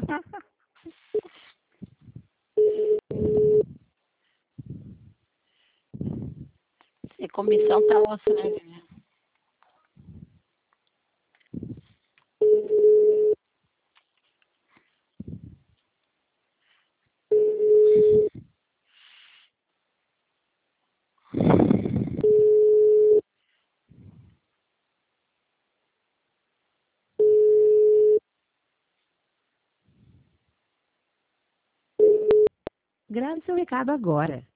E comissão tá osso, né, Viviane? Grave seu recado agora.